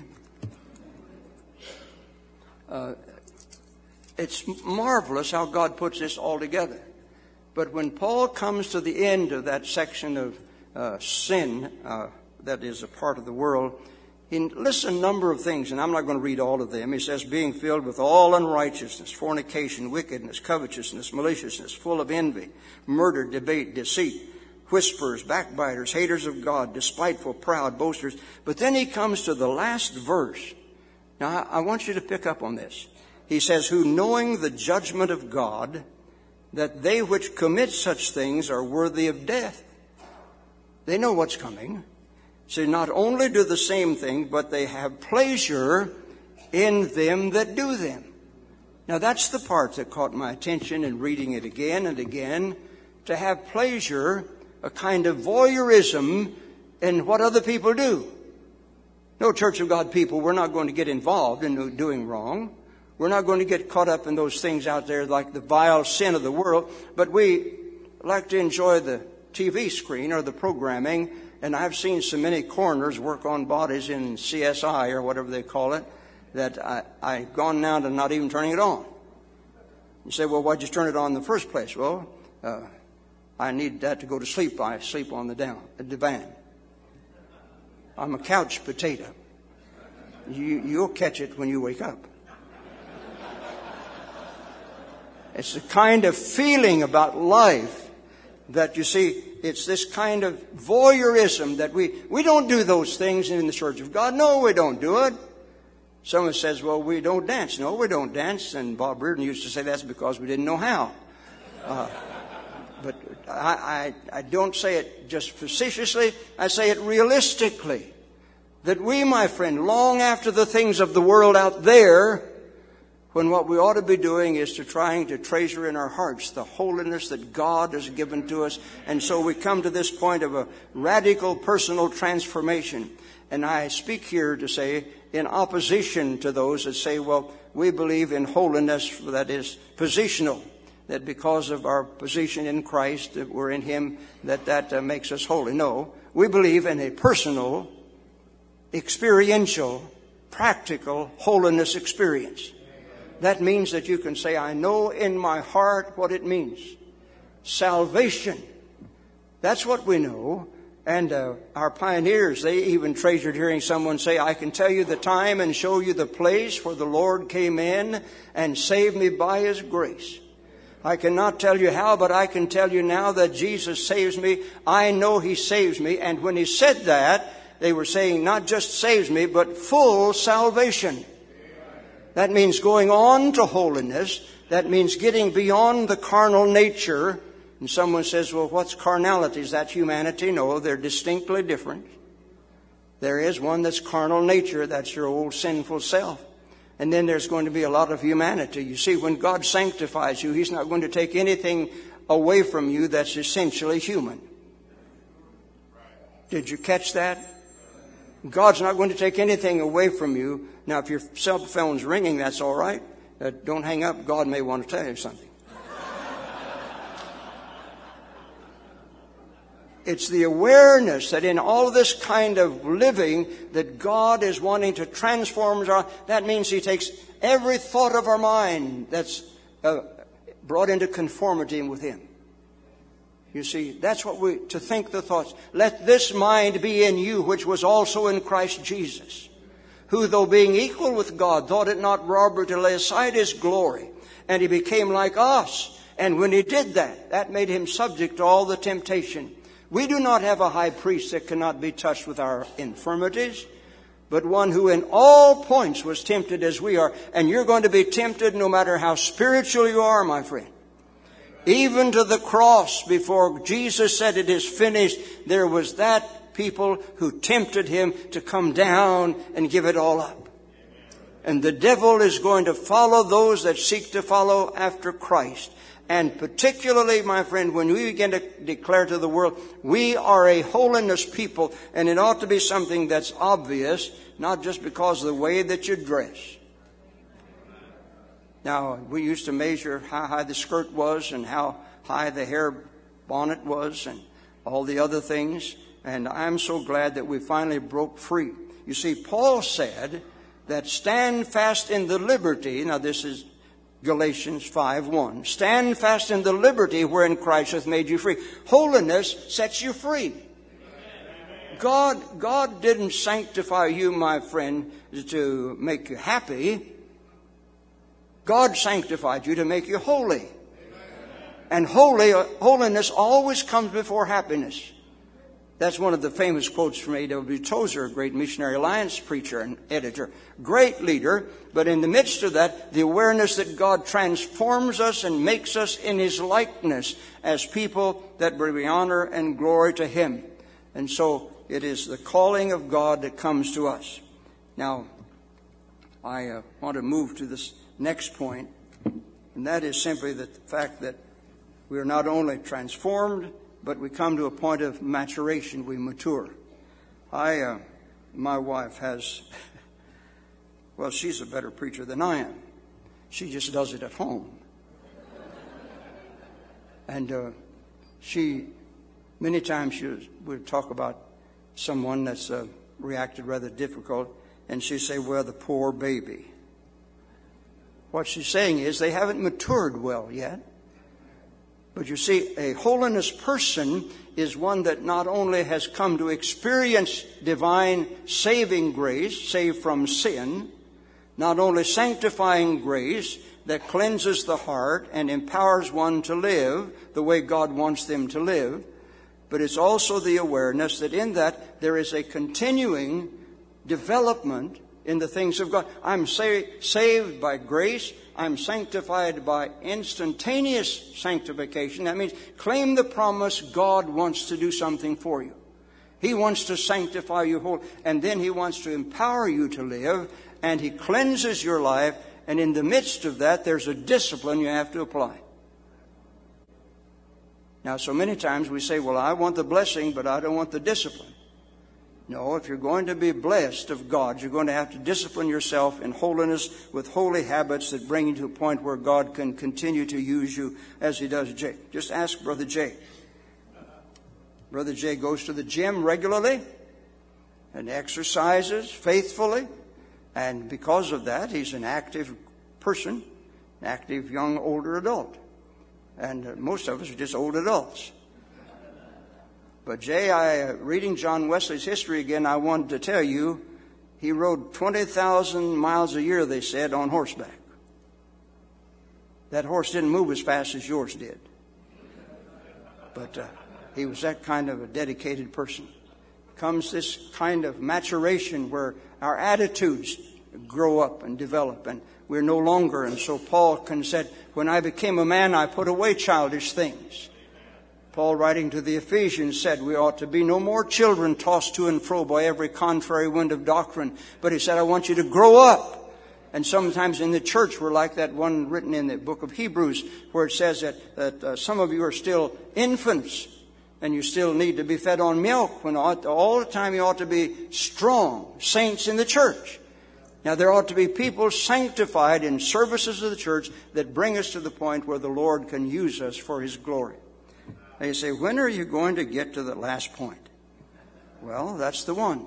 Speaker 1: Uh, it's marvelous how God puts this all together. But when Paul comes to the end of that section of uh, sin uh, that is a part of the world, he lists a number of things, and I'm not going to read all of them. He says, being filled with all unrighteousness, fornication, wickedness, covetousness, maliciousness, full of envy, murder, debate, deceit, whisperers, backbiters, haters of God, despiteful, proud, boasters. But then he comes to the last verse. Now, I want you to pick up on this. He says, who knowing the judgment of God, that they which commit such things are worthy of death. They know what's coming. So not only do the same thing, but they have pleasure in them that do them. Now that's the part that caught my attention in reading it again and again. To have pleasure, a kind of voyeurism in what other people do. No, Church of God people, we're not going to get involved in doing wrong. We're not going to get caught up in those things out there like the vile sin of the world. But we like to enjoy the T V screen or the programming. And I've seen so many coroners work on bodies in C S I or whatever they call it, that I, I've gone now to not even turning it on. You say, well, why'd you turn it on in the first place? Well, uh, I need that to go to sleep. I sleep on the down, the divan. I'm a couch potato. You, you'll catch it when you wake up. It's the kind of feeling about life that, you see, it's this kind of voyeurism that we, we don't do those things in the Church of God. No, we don't do it. Someone says, well, we don't dance. No, we don't dance. And Bob Reardon used to say that's because we didn't know how. Uh, but I, I, I don't say it just facetiously. I say it realistically. That we, my friend, long after the things of the world out there, when what we ought to be doing is to trying to treasure in our hearts the holiness that God has given to us. And so we come to this point of a radical personal transformation. And I speak here to say, in opposition to those that say, well, we believe in holiness that is positional, that because of our position in Christ, that we're in Him, that that uh, makes us holy. No, we believe in a personal, experiential, practical holiness experience. That means that you can say, I know in my heart what it means. Salvation. That's what we know. And uh, our pioneers, they even treasured hearing someone say, I can tell you the time and show you the place where the Lord came in and saved me by His grace. I cannot tell you how, but I can tell you now that Jesus saves me. I know He saves me. And when He said that, they were saying not just saves me, but full salvation. That means going on to holiness. That means getting beyond the carnal nature. And someone says, well, what's carnality? Is that humanity? No, they're distinctly different. There is one that's carnal nature. That's your old sinful self. And then there's going to be a lot of humanity. You see, when God sanctifies you, He's not going to take anything away from you that's essentially human. Did you catch that? God's not going to take anything away from you. Now, if your cell phone's ringing, that's all right. Uh, don't hang up. God may want to tell you something. It's the awareness that in all of this kind of living that God is wanting to transform our. That means He takes every thought of our mind that's uh, brought into conformity with Him. You see, that's what we, to think the thoughts. Let this mind be in you, which was also in Christ Jesus, who though being equal with God, thought it not robbery to lay aside His glory. And He became like us. And when He did that, that made Him subject to all the temptation We do not have a high priest that cannot be touched with our infirmities, but one who in all points was tempted as we are. And you're going to be tempted no matter how spiritual you are, my friend. Even to the cross, before Jesus said it is finished, there was that people who tempted him to come down and give it all up. And the devil is going to follow those that seek to follow after Christ. And particularly, my friend, when we begin to declare to the world, we are a holiness people, and it ought to be something that's obvious, not just because of the way that you dress. Now, we used to measure how high the skirt was and how high the hair bonnet was and all the other things. And I'm so glad that we finally broke free. You see, Paul said that stand fast in the liberty. Now, this is Galatians five one. Stand fast in the liberty wherein Christ hath made you free. Holiness sets you free. God, God didn't sanctify you, my friend, to make you happy. God sanctified you to make you holy. And holy, holiness always comes before happiness. That's one of the famous quotes from A W Tozer, a great Missionary Alliance preacher and editor. Great leader, but in the midst of that, the awareness that God transforms us and makes us in His likeness as people that bring honor and glory to Him. And so it is the calling of God that comes to us. Now, I uh, want to move to this next point, and that is simply the fact that we are not only transformed, but we come to a point of maturation. We mature. I, uh, my wife has, well, she's a better preacher than I am. She just does it at home. And uh, she, many times she was, would talk about someone that's uh, reacted rather difficult, and she'd say, well, the poor baby. What she's saying is they haven't matured well yet. But you see, a holiness person is one that not only has come to experience divine saving grace, saved from sin, not only sanctifying grace that cleanses the heart and empowers one to live the way God wants them to live, but it's also the awareness that in that there is a continuing development in the things of God. I'm sa- saved by grace. I'm sanctified by instantaneous sanctification. That means claim the promise. God wants to do something for you. He wants to sanctify you whole. And then He wants to empower you to live. And He cleanses your life. And in the midst of that, there's a discipline you have to apply. Now, so many times we say, well, I want the blessing, but I don't want the discipline. No, if you're going to be blessed of God, you're going to have to discipline yourself in holiness with holy habits that bring you to a point where God can continue to use you as He does Jay. Just ask Brother Jay. Brother Jay goes to the gym regularly and exercises faithfully. And because of that, he's an active person, an active young older adult. And most of us are just old adults. But Jay, I, uh, reading John Wesley's history again, I wanted to tell you, he rode twenty thousand miles a year, they said, on horseback. That horse didn't move as fast as yours did. But uh, he was that kind of a dedicated person. Comes this kind of maturation where our attitudes grow up and develop, and we're no longer. And so Paul can said, when I became a man, I put away childish things. Paul, writing to the Ephesians, said we ought to be no more children tossed to and fro by every contrary wind of doctrine. But he said, I want you to grow up. And sometimes in the church, we're like that one written in the book of Hebrews, where it says that, that uh, some of you are still infants, and you still need to be fed on milk, when all, all the time you ought to be strong saints in the church. Now, there ought to be people sanctified in services of the church that bring us to the point where the Lord can use us for His glory. They say, when are you going to get to the last point? Well, that's the one.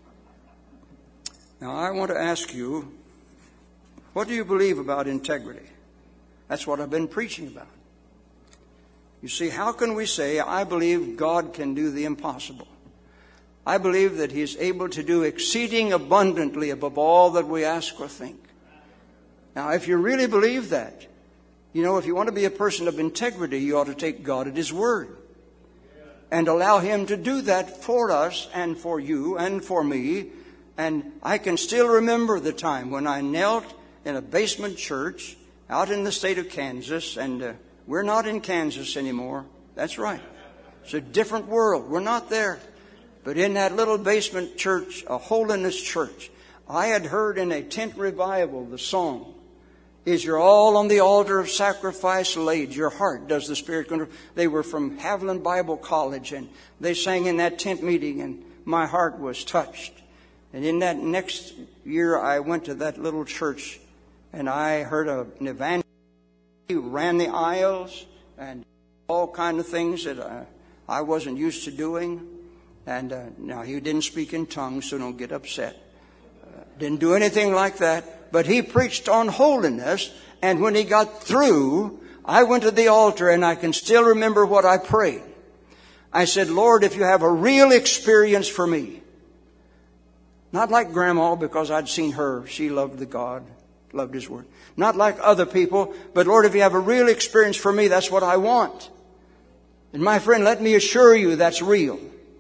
Speaker 1: Now, I want to ask you, what do you believe about integrity? That's what I've been preaching about. You see, how can we say, I believe God can do the impossible? I believe that He is able to do exceeding abundantly above all that we ask or think. Now, if you really believe that, you know, if you want to be a person of integrity, you ought to take God at His word. and allow Him to do that for us and for you and for me. And I can still remember the time when I knelt in a basement church out in the state of Kansas, and uh, we're not in Kansas anymore. That's right. It's a different world. We're not there. But in that little basement church, a holiness church, I had heard in a tent revival the song, "Is your all on the altar of sacrifice laid? Your heart does the Spirit." Con-" They were from Haviland Bible College, and they sang in that tent meeting, and my heart was touched. And in that next year, I went to that little church, and I heard an evangelist. He ran the aisles and all kind of things that uh, I wasn't used to doing. And uh, now, he didn't speak in tongues, so don't get upset. Uh, didn't do anything like that. But he preached on holiness, and when he got through, I went to the altar, and I can still remember what I prayed. I said, "Lord, if you have a real experience for me," not like Grandma, because I'd seen her. She loved the God, loved His Word. Not like other people, but Lord, if you have a real experience for me, that's what I want. And my friend, let me assure you that's real.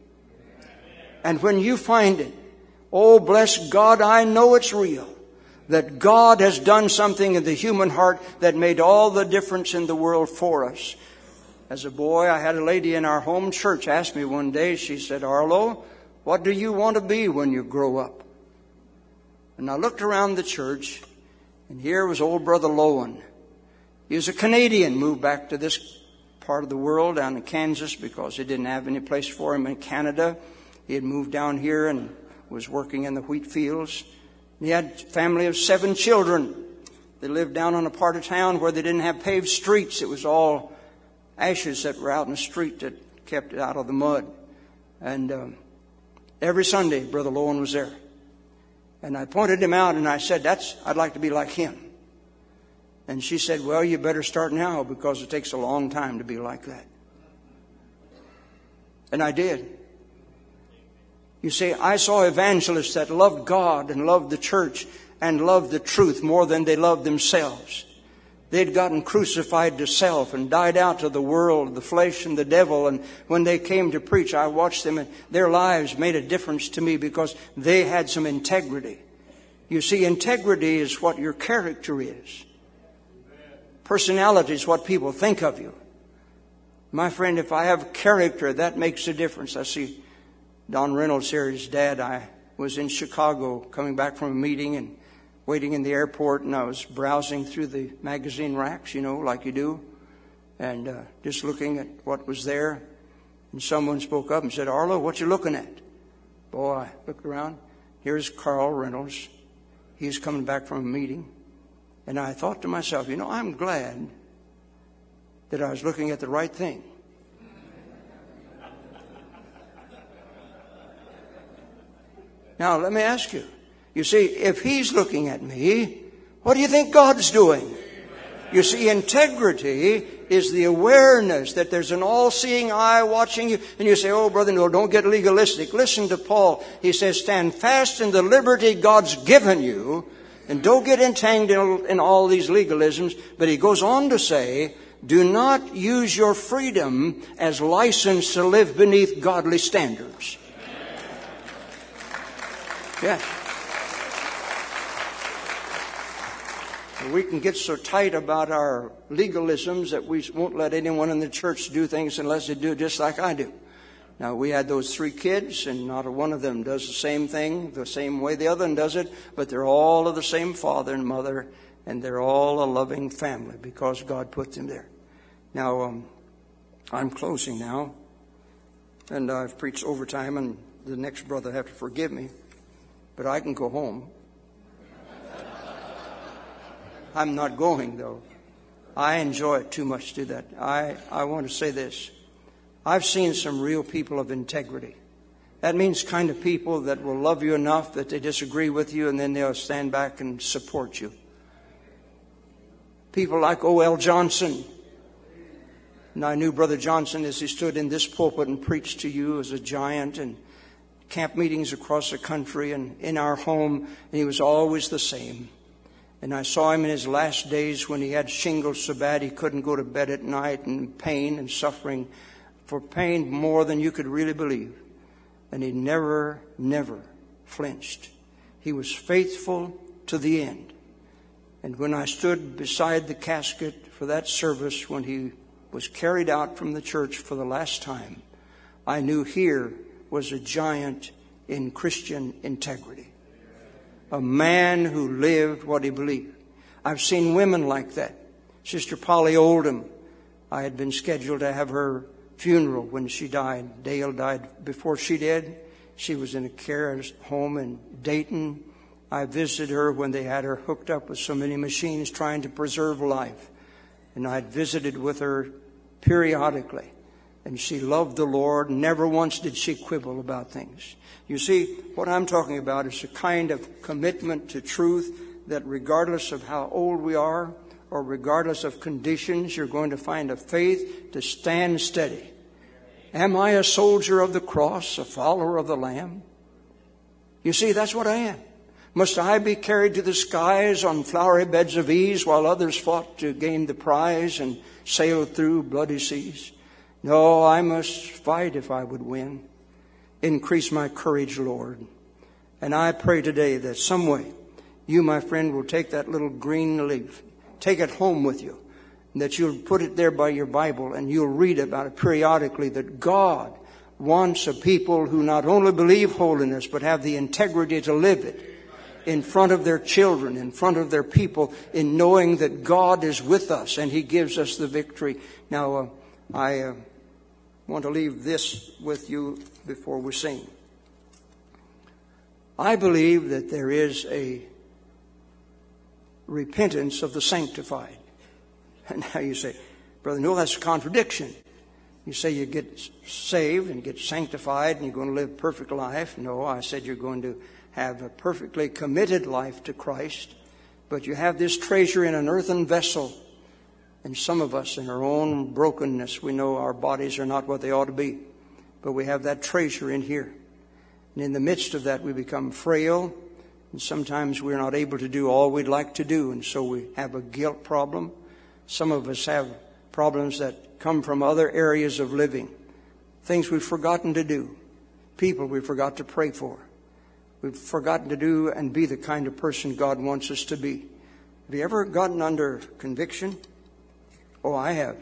Speaker 1: And when you find it, oh, bless God, I know it's real. That God has done something in the human heart that made all the difference in the world for us. As a boy, I had a lady in our home church ask me one day, she said, "Arlo, what do you want to be when you grow up?" And I looked around the church, and here was old Brother Lowen. He was a Canadian, moved back to this part of the world down in Kansas because they didn't have any place for him in Canada. He had moved down here and was working in the wheat fields. He had a family of seven children. They lived down on a part of town where they didn't have paved streets. It was all ashes that were out in the street that kept it out of the mud. And um, every Sunday, Brother Lowen was there. And I pointed him out and I said, "That's I'd like to be like him." And she said, "Well, you better start now because it takes a long time to be like that." And I did. You see, I saw evangelists that loved God and loved the church and loved the truth more than they loved themselves. They'd gotten crucified to self and died out to the world, the flesh and the devil. And when they came to preach, I watched them, and their lives made a difference to me because they had some integrity. You see, integrity is what your character is. Personality is what people think of you. My friend, if I have character, that makes a difference. I see Don Reynolds here, his dad. I was in Chicago coming back from a meeting and waiting in the airport, and I was browsing through the magazine racks, you know, like you do, and uh, just looking at what was there. And someone spoke up and said, "Arlo, what you looking at?" Boy, I looked around. Here's Carl Reynolds. He's coming back from a meeting. And I thought to myself, you know, I'm glad that I was looking at the right thing. Now, let me ask you. You see, if he's looking at me, what do you think God's doing? You see, integrity is the awareness that there's an all-seeing eye watching you. And you say, "Oh, brother, no, don't get legalistic." Listen to Paul. He says, "Stand fast in the liberty God's given you." And don't get entangled in all these legalisms. But he goes on to say, "Do not use your freedom as license to live beneath godly standards." Yes. We can get so tight about our legalisms that we won't let anyone in the church do things unless they do it just like I do. Now, we had those three kids, and not a one of them does the same thing the same way the other one does it, but they're all of the same father and mother, and they're all a loving family because God put them there. Now, um, I'm closing now, and I've preached overtime, and the next brother have to forgive me, but I can go home. I'm not going, though. I enjoy it too much to do that. I, I want to say this. I've seen some real people of integrity. That means kind of people that will love you enough that they disagree with you and then they'll stand back and support you. People like O L Johnson. And I knew Brother Johnson as he stood in this pulpit and preached to you as a giant, and camp meetings across the country and in our home, and he was always the same. And I saw him in his last days when he had shingles so bad he couldn't go to bed at night and pain and suffering. for pain more than you could really believe. And he never, never flinched. He was faithful to the end. And when I stood beside the casket for that service, when he was carried out from the church for the last time, I knew here was a giant in Christian integrity. A man who lived what he believed. I've seen women like that. Sister Polly Oldham, I had been scheduled to have her funeral when she died. Dale died before she did. She was in a care home in Dayton. I visited her when they had her hooked up with so many machines trying to preserve life. And I had visited with her periodically. And she loved the Lord. Never once did she quibble about things. You see, what I'm talking about is a kind of commitment to truth that regardless of how old we are or regardless of conditions, you're going to find a faith to stand steady. Am I a soldier of the cross, a follower of the Lamb? You see, that's what I am. Must I be carried to the skies on flowery beds of ease while others fought to gain the prize and sailed through bloody seas? No, I must fight if I would win. Increase my courage, Lord. And I pray today that some way you, my friend, will take that little green leaf, take it home with you, and that you'll put it there by your Bible and you'll read about it periodically, that God wants a people who not only believe holiness but have the integrity to live it in front of their children, in front of their people, in knowing that God is with us and He gives us the victory. Now, uh, I uh, want to leave this with you before we sing. I believe that there is a repentance of the sanctified. And now you say, Brother Newell, that's a contradiction. You say you get saved and get sanctified and you're going to live a perfect life. No, I said you're going to have a perfectly committed life to Christ. But you have this treasure in an earthen vessel. And some of us, in our own brokenness, we know our bodies are not what they ought to be. But we have that treasure in here. And in the midst of that, we become frail. And sometimes we're not able to do all we'd like to do. And so we have a guilt problem. Some of us have problems that come from other areas of living. Things we've forgotten to do. People we forgot to pray for. We've forgotten to do and be the kind of person God wants us to be. Have you ever gotten under conviction? Oh, I have.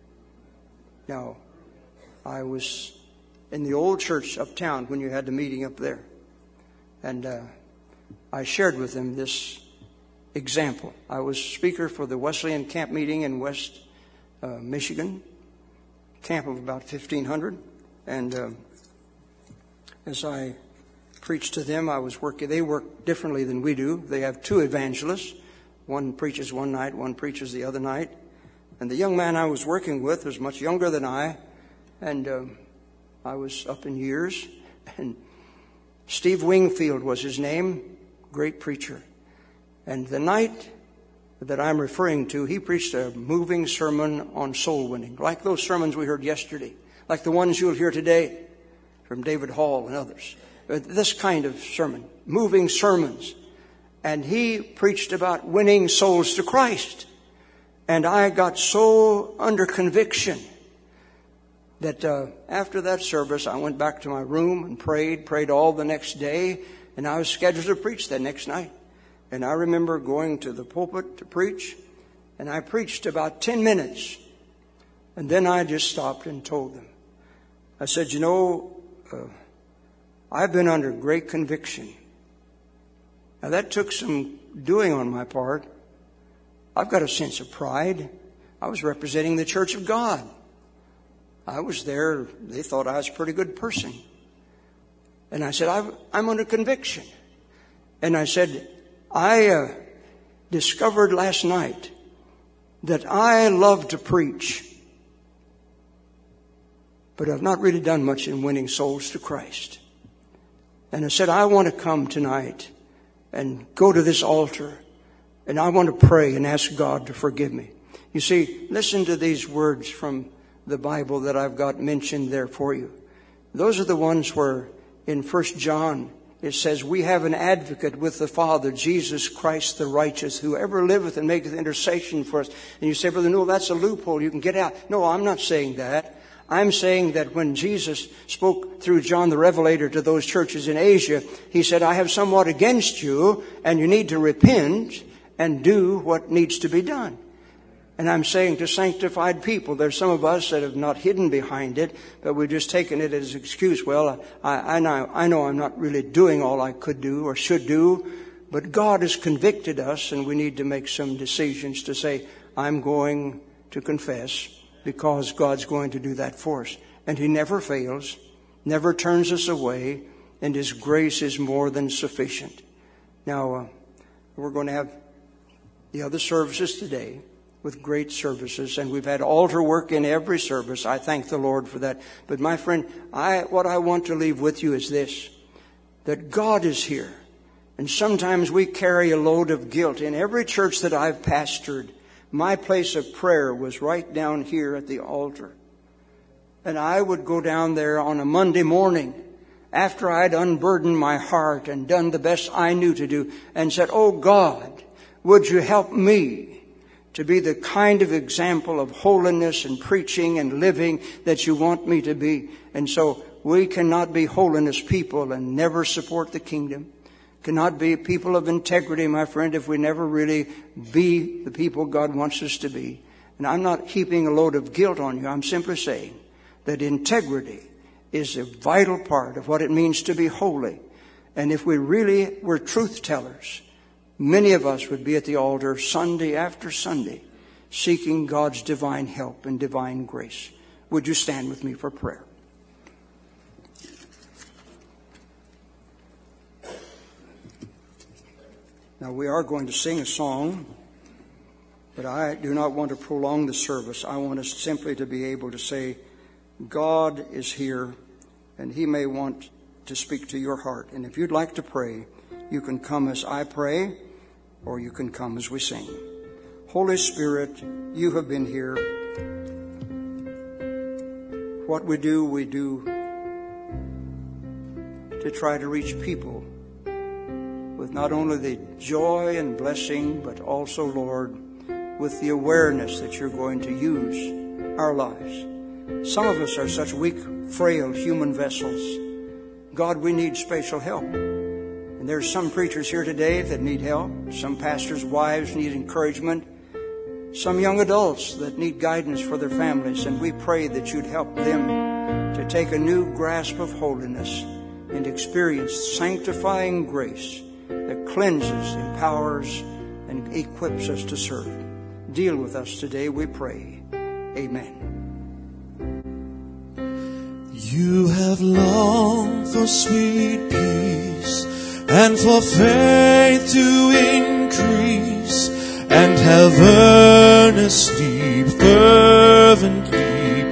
Speaker 1: Now, I was in the old church uptown when you had the meeting up there. And uh, I shared with them this example. I was speaker for the Wesleyan camp meeting in West uh, Michigan, camp of about fifteen hundred. And uh, as I preached to them, I was working. They work differently than we do. They have two evangelists. One preaches one night, one preaches the other night. And the young man I was working with was much younger than I, and uh, I was up in years. And Steve Wingfield was his name, great preacher. And the night that I'm referring to, he preached a moving sermon on soul winning, like those sermons we heard yesterday, like the ones you'll hear today from David Hall and others. This kind of sermon, moving sermons. And he preached about winning souls to Christ. And I got so under conviction that uh, after that service, I went back to my room and prayed, prayed all the next day. And I was scheduled to preach that next night. And I remember going to the pulpit to preach. And I preached about ten minutes. And then I just stopped and told them. I said, you know, uh, I've been under great conviction. Now that took some doing on my part. I've got a sense of pride. I was representing the Church of God. I was there. They thought I was a pretty good person. And I said, I've, I'm under conviction. And I said, I uh, discovered last night that I love to preach, but I've not really done much in winning souls to Christ. And I said, I want to come tonight and go to this altar, and I want to pray and ask God to forgive me. You see, listen to these words from the Bible that I've got mentioned there for you. Those are the ones where in First John it says, we have an advocate with the Father, Jesus Christ the righteous, who ever liveth and maketh intercession for us. And you say, Brother Newell, that's a loophole. You can get out. No, I'm not saying that. I'm saying that when Jesus spoke through John the Revelator to those churches in Asia, he said, I have somewhat against you, and you need to repent and do what needs to be done. And I'm saying to sanctified people, there's some of us that have not hidden behind it, but we've just taken it as an excuse. Well, I, I, know, I know I'm not really doing all I could do or should do, but God has convicted us, and we need to make some decisions to say, I'm going to confess, because God's going to do that for us. And He never fails, never turns us away, and His grace is more than sufficient. Now, uh, we're going to have the other services today with great services, and we've had altar work in every service. I thank the Lord for that. But my friend, I what I want to leave with you is this, that God is here. And sometimes we carry a load of guilt. In every church that I've pastored, my place of prayer was right down here at the altar. And I would go down there on a Monday morning after I'd unburdened my heart and done the best I knew to do, and said, oh God, would you help me to be the kind of example of holiness and preaching and living that you want me to be. And so we cannot be holiness people and never support the kingdom. Cannot be people of integrity, my friend, if we never really be the people God wants us to be. And I'm not heaping a load of guilt on you. I'm simply saying that integrity is a vital part of what it means to be holy. And if we really were truth tellers, many of us would be at the altar Sunday after Sunday, seeking God's divine help and divine grace. Would you stand with me for prayer? Now, we are going to sing a song, but I do not want to prolong the service. I want us simply to be able to say, God is here, and He may want to speak to your heart. And if you'd like to pray, you can come as I pray, or you can come as we sing. Holy Spirit, you have been here. What we do, we do to try to reach people with not only the joy and blessing, but also, Lord, with the awareness that you're going to use our lives. Some of us are such weak, frail human vessels. God, we need special help. And there's some preachers here today that need help. Some pastors' wives need encouragement. Some young adults that need guidance for their families. And we pray that you'd help them to take a new grasp of holiness and experience sanctifying grace that cleanses, empowers, and equips us to serve. Deal with us today, we pray. Amen.
Speaker 3: You have longed for sweet peace and for faith to increase, and have earnestly, fervently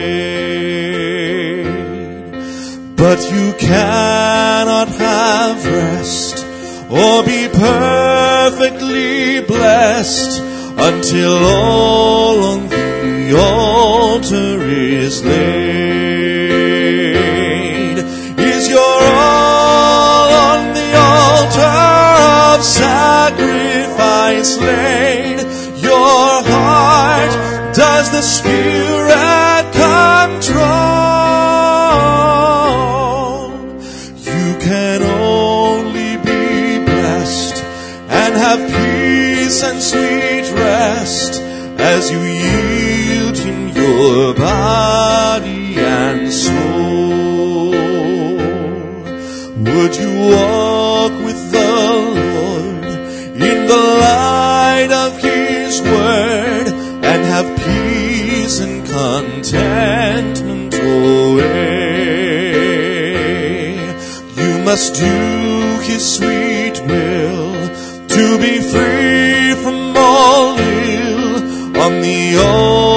Speaker 3: prayed. But you cannot have rest or be perfectly blessed until all on the altar is laid. Is your all on the altar of sacrifice laid? Your heart, does the Spirit control? You can only be blessed and have peace and sweet rest as you yield in your body and soul. Would you walk with the Lord in the light of His word and have peace and contentment away? You must do His sweet will to be free from all ill on the altar